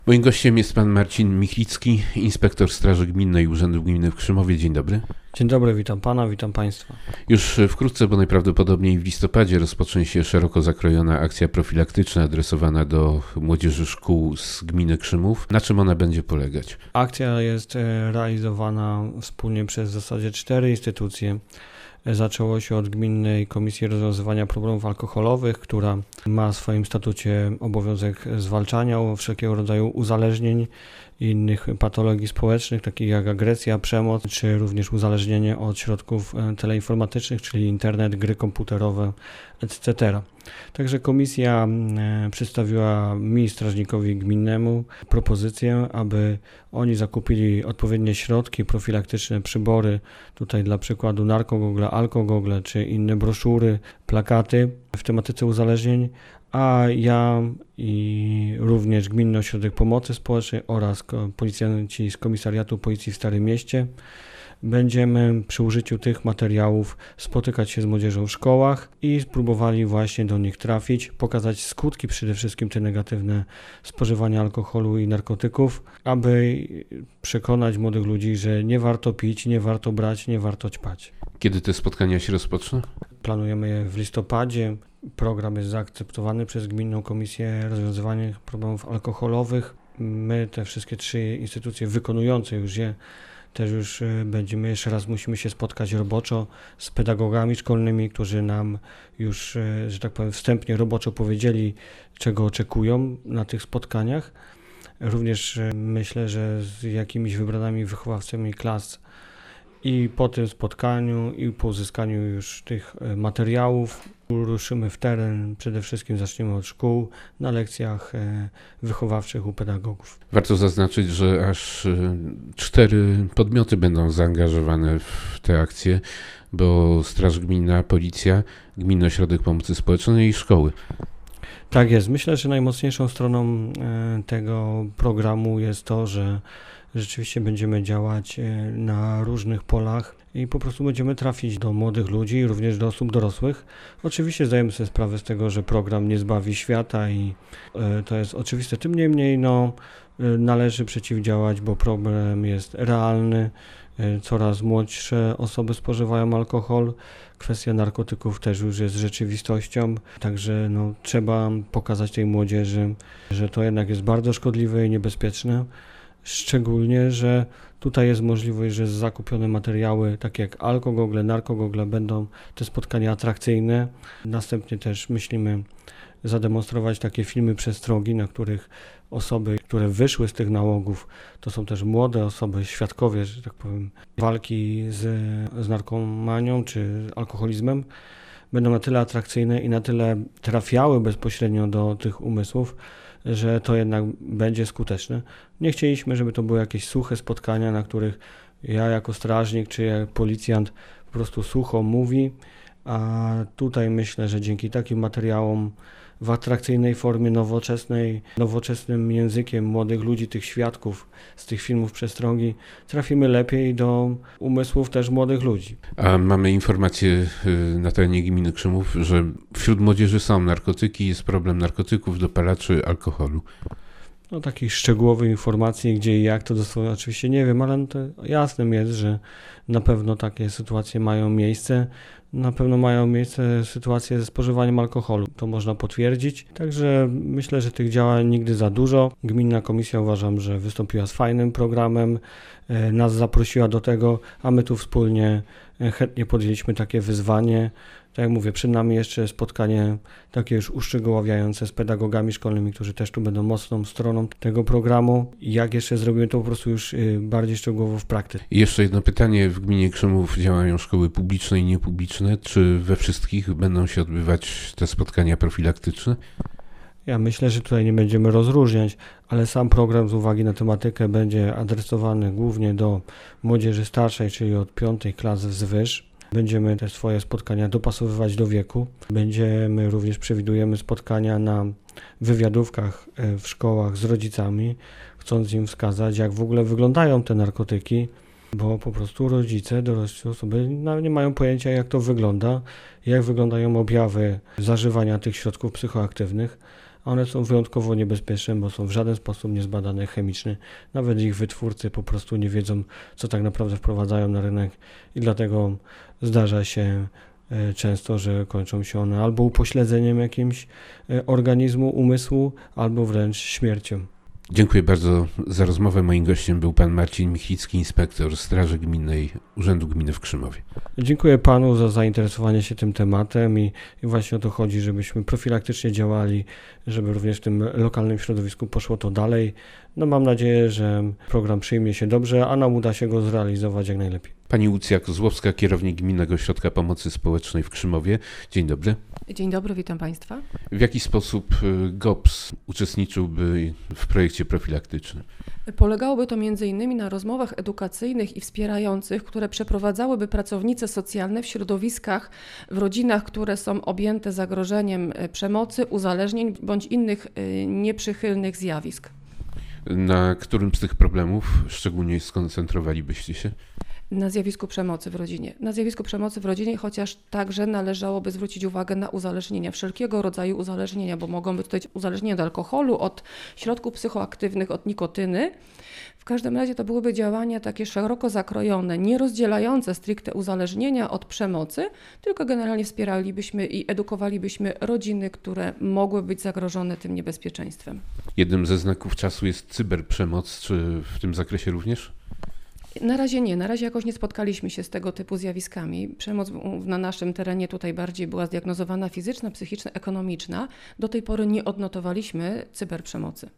Moim gościem jest pan Marcin Michlicki, inspektor Straży Gminnej Urzędu Gminy w Krzymowie. Dzień dobry. Dzień dobry, witam pana, witam państwa. Już wkrótce, bo najprawdopodobniej w listopadzie, rozpocznie się szeroko zakrojona akcja profilaktyczna adresowana do młodzieży szkół z gminy Krzymów. Na czym ona będzie polegać? Akcja jest realizowana wspólnie przez w zasadzie 4 instytucje. Zaczęło się od Gminnej Komisji Rozwiązywania Problemów Alkoholowych, która ma w swoim statucie obowiązek zwalczania wszelkiego rodzaju uzależnień i innych patologii społecznych, takich jak agresja, przemoc, czy również uzależnienie od środków teleinformatycznych, czyli internet, gry komputerowe, etc. Także komisja przedstawiła mi, strażnikowi gminnemu, propozycję, aby oni zakupili odpowiednie środki profilaktyczne, przybory, tutaj dla przykładu narkogogle, alkogogle, czy inne broszury, plakaty w tematyce uzależnień, a ja i również Gminny Ośrodek Pomocy Społecznej oraz policjanci z Komisariatu Policji w Starym Mieście będziemy przy użyciu tych materiałów spotykać się z młodzieżą w szkołach i spróbowali właśnie do nich trafić, pokazać skutki przede wszystkim te negatywne spożywania alkoholu i narkotyków, aby przekonać młodych ludzi, że nie warto pić, nie warto brać, nie warto ćpać. Kiedy te spotkania się rozpoczną? Planujemy je w listopadzie. Program jest zaakceptowany przez Gminną Komisję Rozwiązywania Problemów Alkoholowych. My, te wszystkie 3 instytucje wykonujące już je, też już będziemy, jeszcze raz musimy się spotkać roboczo z pedagogami szkolnymi, którzy nam już, że tak powiem, wstępnie roboczo powiedzieli, czego oczekują na tych spotkaniach. Również myślę, że z jakimiś wybranymi wychowawcami klas i po tym spotkaniu i po uzyskaniu już tych materiałów ruszymy w teren. Przede wszystkim zaczniemy od szkół na lekcjach wychowawczych u pedagogów. Warto zaznaczyć, że aż 4 podmioty będą zaangażowane w tę akcję, bo Straż Gminna, Policja, Gminny Ośrodek Pomocy Społecznej i szkoły. Tak jest. Myślę, że najmocniejszą stroną tego programu jest to, że rzeczywiście będziemy działać na różnych polach i po prostu będziemy trafić do młodych ludzi i również do osób dorosłych. Oczywiście zdajemy sobie sprawę z tego, że program nie zbawi świata i to jest oczywiste. Tym niemniej należy przeciwdziałać, bo problem jest realny. Coraz młodsze osoby spożywają alkohol. Kwestia narkotyków też już jest rzeczywistością, także trzeba pokazać tej młodzieży, że to jednak jest bardzo szkodliwe i niebezpieczne. Szczególnie, że tutaj jest możliwość, że zakupione materiały, takie jak alkogogle, narkogogle, będą te spotkania atrakcyjne. Następnie też myślimy zademonstrować takie filmy przestrogi, na których osoby, które wyszły z tych nałogów, to są też młode osoby, świadkowie, że tak powiem, walki z narkomanią czy alkoholizmem, będą na tyle atrakcyjne i na tyle trafiały bezpośrednio do tych umysłów, że to jednak będzie skuteczne. Nie chcieliśmy, żeby to były jakieś suche spotkania, na których ja jako strażnik czy jak policjant po prostu sucho mówi, a tutaj myślę, że dzięki takim materiałom w atrakcyjnej formie, nowoczesnym językiem młodych ludzi, tych świadków z tych filmów przestrogi, trafimy lepiej do umysłów też młodych ludzi. A mamy informacje na terenie gminy Krzymów, że wśród młodzieży są narkotyki, jest problem narkotyków, dopalaczy, alkoholu. Takich szczegółowych informacji, gdzie i jak, to dosłownie oczywiście nie wiem, ale to jasnym jest, że na pewno takie sytuacje mają miejsce. Na pewno mają miejsce sytuacje ze spożywaniem alkoholu. To można potwierdzić. Także myślę, że tych działań nigdy za dużo. Gminna Komisja, uważam, że wystąpiła z fajnym programem, nas zaprosiła do tego, a my tu wspólnie chętnie podjęliśmy takie wyzwanie. Tak jak mówię, przed nami jeszcze spotkanie takie już uszczegóławiające z pedagogami szkolnymi, którzy też tu będą mocną stroną tego programu. I jak jeszcze zrobimy to po prostu już bardziej szczegółowo w praktyce. I jeszcze jedno pytanie. W gminie Krzymów działają szkoły publiczne i niepubliczne. Czy we wszystkich będą się odbywać te spotkania profilaktyczne? Ja myślę, że tutaj nie będziemy rozróżniać, ale sam program z uwagi na tematykę będzie adresowany głównie do młodzieży starszej, czyli od 5. klasy wzwyż. Będziemy te swoje spotkania dopasowywać do wieku. Również przewidujemy spotkania na wywiadówkach w szkołach z rodzicami, chcąc im wskazać, jak w ogóle wyglądają te narkotyki, bo po prostu rodzice, dorosłe osoby nie mają pojęcia, jak to wygląda, jak wyglądają objawy zażywania tych środków psychoaktywnych, a one są wyjątkowo niebezpieczne, bo są w żaden sposób niezbadane chemicznie. Nawet ich wytwórcy po prostu nie wiedzą, co tak naprawdę wprowadzają na rynek i dlatego zdarza się często, że kończą się one albo upośledzeniem jakimś organizmu, umysłu, albo wręcz śmiercią. Dziękuję bardzo za rozmowę. Moim gościem był pan Marcin Michlicki, inspektor Straży Gminnej Urzędu Gminy w Krzymowie. Dziękuję panu za zainteresowanie się tym tematem i właśnie o to chodzi, żebyśmy profilaktycznie działali, żeby również w tym lokalnym środowisku poszło to dalej. No mam nadzieję, że program przyjmie się dobrze, a nam uda się go zrealizować jak najlepiej. Pani Łucja Kozłowska, kierownik Gminnego Ośrodka Pomocy Społecznej w Krzymowie. Dzień dobry. Dzień dobry, witam Państwa. W jaki sposób GOPS uczestniczyłby w projekcie profilaktycznym? Polegałoby to m.in. na rozmowach edukacyjnych i wspierających, które przeprowadzałyby pracownice socjalne w środowiskach, w rodzinach, które są objęte zagrożeniem przemocy, uzależnień bądź innych nieprzychylnych zjawisk. Na którym z tych problemów szczególnie skoncentrowalibyście się? Na zjawisku przemocy w rodzinie. Na zjawisku przemocy w rodzinie, chociaż także należałoby zwrócić uwagę na uzależnienia, wszelkiego rodzaju uzależnienia, bo mogą być tutaj uzależnienia od alkoholu, od środków psychoaktywnych, od nikotyny. W każdym razie to byłyby działania takie szeroko zakrojone, nie rozdzielające stricte uzależnienia od przemocy, tylko generalnie wspieralibyśmy i edukowalibyśmy rodziny, które mogły być zagrożone tym niebezpieczeństwem. Jednym ze znaków czasu jest cyberprzemoc. Czy w tym zakresie również? Na razie nie, na razie jakoś nie spotkaliśmy się z tego typu zjawiskami. Przemoc na naszym terenie tutaj bardziej była zdiagnozowana fizyczna, psychiczna, ekonomiczna. Do tej pory nie odnotowaliśmy cyberprzemocy.